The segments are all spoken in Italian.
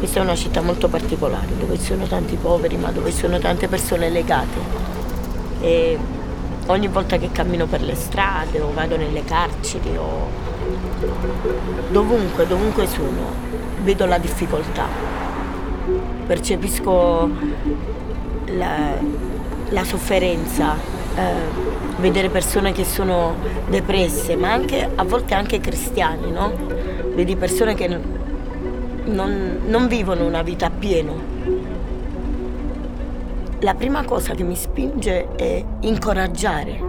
Questa è una città molto particolare, dove ci sono tanti poveri, ma dove ci sono tante persone legate. E ogni volta che cammino per le strade o vado nelle carceri o dovunque sono, vedo la difficoltà. Percepisco la sofferenza, vedere persone che sono depresse, ma anche a volte anche cristiani, no? Vedi persone che non vivono una vita a pieno. La prima cosa che mi spinge è incoraggiare.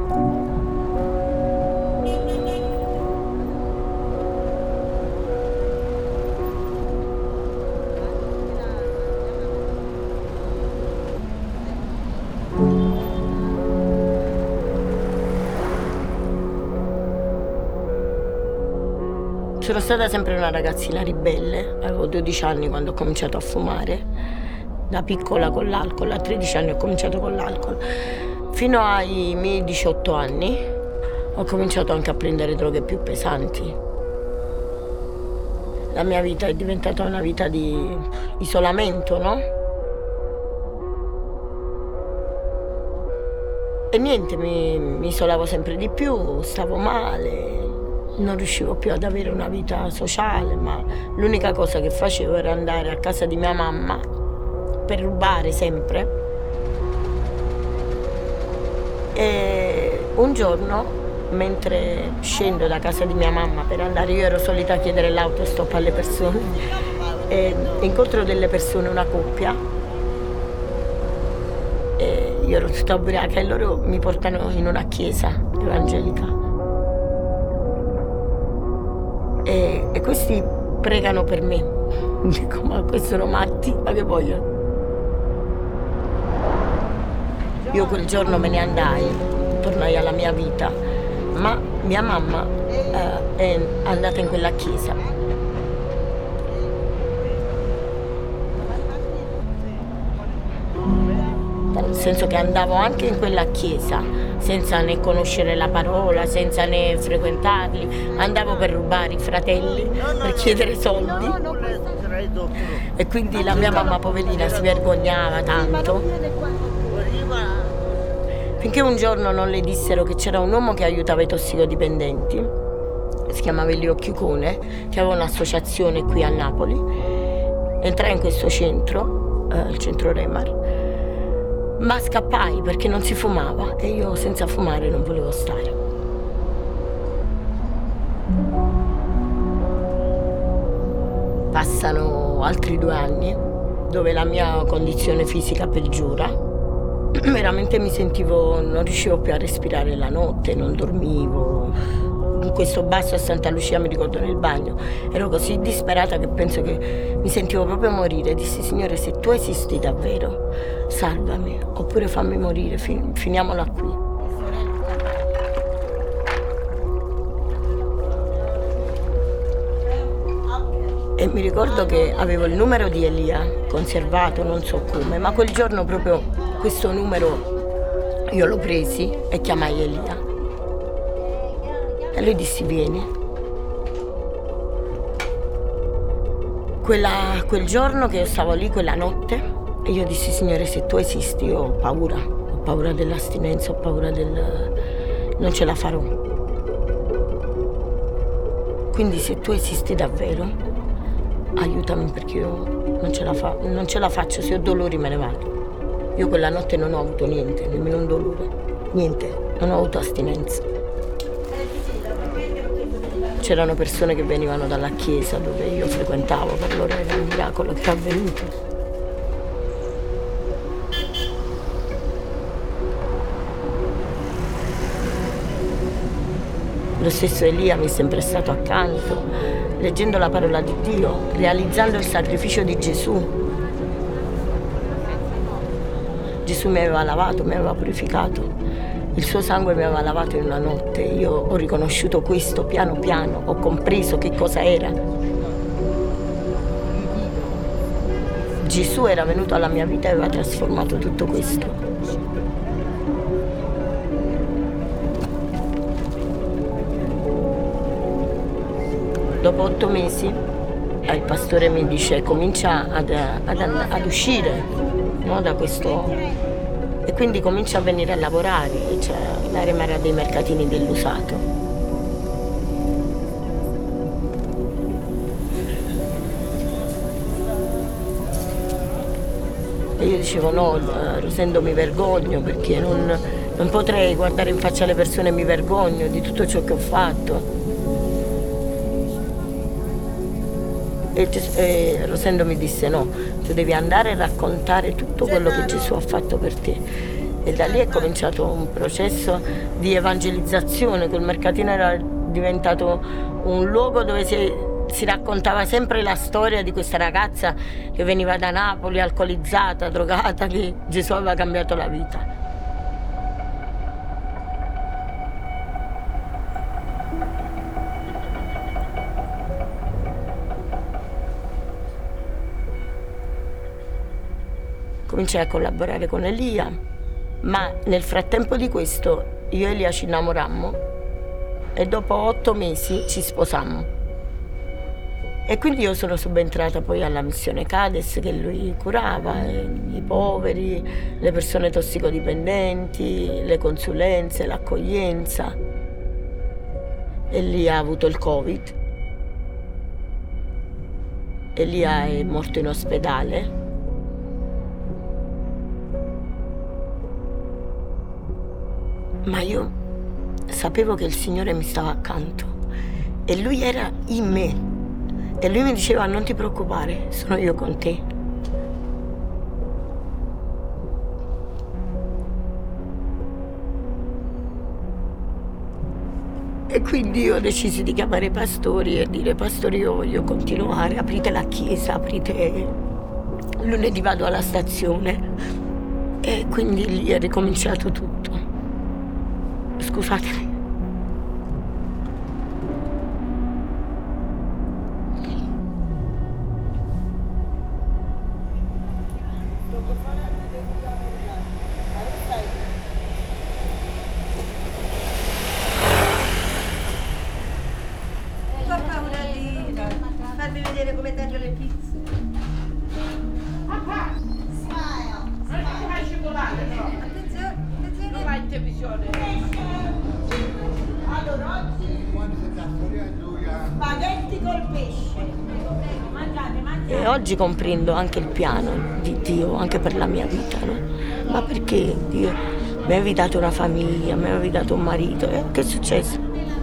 Sono stata sempre una ragazzina ribelle, avevo 12 anni quando ho cominciato a fumare, da piccola con l'alcol, a 13 anni ho cominciato con l'alcol. Fino ai miei 18 anni ho cominciato anche a prendere droghe più pesanti. La mia vita è diventata una vita di isolamento, no? E niente, mi isolavo sempre di più, stavo male. Non riuscivo più ad avere una vita sociale, ma l'unica cosa che facevo era andare a casa di mia mamma per rubare sempre. E un giorno, mentre scendo da casa di mia mamma per andare, io ero solita chiedere l'autostop alle persone, e incontro delle persone, una coppia, e io ero tutta ubriaca e loro mi portano in una chiesa evangelica. E questi pregano per me. Dico, ma questi sono matti, ma che vogliono? Io quel giorno me ne andai, tornai alla mia vita, ma mia mamma è andata in quella chiesa. Nel senso che andavo anche in quella chiesa senza né conoscere la parola, senza né frequentarli, andavo per rubare i fratelli, per chiedere soldi. E quindi la mia mamma poverina si vergognava tanto. Finché un giorno non le dissero che c'era un uomo che aiutava i tossicodipendenti, si chiamava Elio Chicone, che aveva un'associazione qui a Napoli. Entrai in questo centro, il centro Remar, ma scappai perché non si fumava e io senza fumare non volevo stare. Passano altri 2 anni dove la mia condizione fisica peggiora. Veramente mi sentivo, non riuscivo più a respirare la notte, non dormivo. In questo basso a Santa Lucia, mi ricordo, nel bagno, ero così disperata che penso che mi sentivo proprio morire. Dissi, Signore, se tu esisti davvero, salvami, oppure fammi morire, finiamola qui. E mi ricordo che avevo il numero di Elia conservato, non so come, ma quel giorno proprio questo numero io l'ho presi e chiamai Elia. E lui dissi, vieni. Quel giorno che io stavo lì, quella notte, e io dissi, Signore, se tu esisti, io ho paura dell'astinenza, ho paura non ce la farò. Quindi se tu esisti davvero, aiutami perché io non ce la faccio, se ho dolori me ne vado. Io quella notte non ho avuto niente, nemmeno un dolore, niente, non ho avuto astinenza. C'erano persone che venivano dalla chiesa dove io frequentavo, per loro era un miracolo che era avvenuto. Lo stesso Elia mi è sempre stato accanto, leggendo la parola di Dio, realizzando il sacrificio di Gesù. Gesù mi aveva lavato, mi aveva purificato. Il suo sangue mi aveva lavato in una notte. Io ho riconosciuto questo piano piano, ho compreso che cosa era. Gesù era venuto alla mia vita e aveva trasformato tutto questo. Dopo 8 mesi il pastore mi dice comincia ad uscire, no, da questo, e quindi comincia a venire a lavorare, cioè l'Aremara dei mercatini dell'usato. E io dicevo no, Rosendo, mi vergogno perché non potrei guardare in faccia le persone, mi vergogno di tutto ciò che ho fatto. E Rosendo mi disse no, tu devi andare a raccontare tutto quello che Gesù ha fatto per te. E da lì è cominciato un processo di evangelizzazione. Quel mercatino era diventato un luogo dove si raccontava sempre la storia di questa ragazza che veniva da Napoli, alcolizzata, drogata, che Gesù aveva cambiato la vita. Cominciai a collaborare con Elia, ma nel frattempo di questo io e Elia ci innamorammo e dopo 8 mesi ci sposammo. E quindi io sono subentrata poi alla missione Cades che lui curava, i poveri, le persone tossicodipendenti, le consulenze, l'accoglienza. Elia ha avuto il Covid, Elia è morto in ospedale. Ma io sapevo che il Signore mi stava accanto e Lui era in me e Lui mi diceva non ti preoccupare, sono io con te. E quindi io decisi di chiamare i pastori e dire pastori, io voglio continuare, aprite la chiesa, aprite, lunedì vado alla stazione. E quindi lì è ricominciato tutto. Scusatemi. Porta una lì, farmi vedere come taglio le pizze. Non va in televisione. Allora oggi spaghetti col pesce. Mangiate. E oggi comprendo anche il piano di Dio, anche per la mia vita, no? Ma perché Dio mi aveva dato una famiglia, mi aveva dato un marito, e che è successo?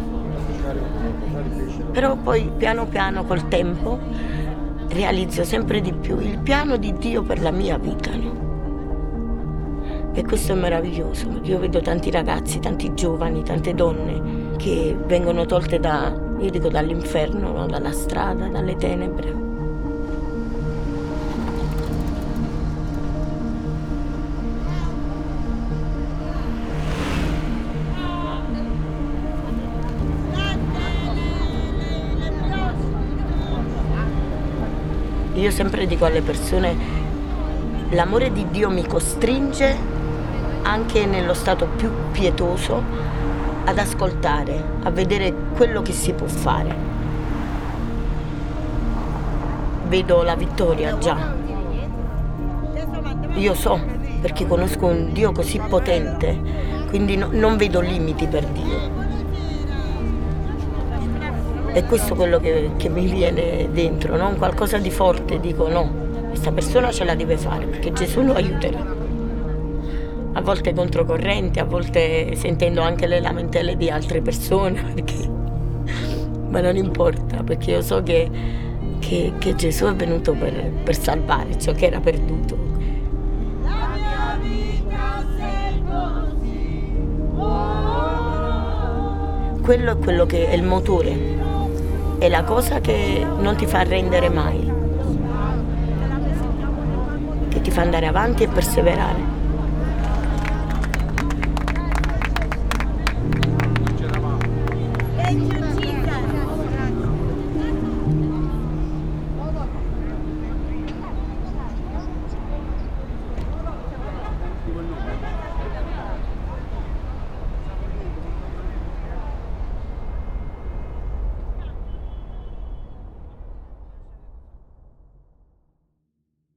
Però poi piano piano col tempo realizzo sempre di più il piano di Dio per la mia vita, no? E questo è meraviglioso, perché io vedo tanti ragazzi, tanti giovani, tante donne che vengono tolte io dico dall'inferno, no? Dalla strada, dalle tenebre. Io sempre dico alle persone, l'amore di Dio mi costringe, anche nello stato più pietoso, ad ascoltare, a vedere quello che si può fare. Vedo la vittoria già. Io so, perché conosco un Dio così potente, quindi non vedo limiti per Dio. E questo è quello che mi viene dentro, no? Qualcosa di forte, dico no, questa persona ce la deve fare perché Gesù lo aiuterà. A volte controcorrente, a volte sentendo anche le lamentele di altre persone, ma non importa, perché io so che Gesù è venuto per salvare ciò che era perduto. La mia vita sei così. Quello è quello che è il motore. È la cosa che non ti fa arrendere mai, che ti fa andare avanti e perseverare.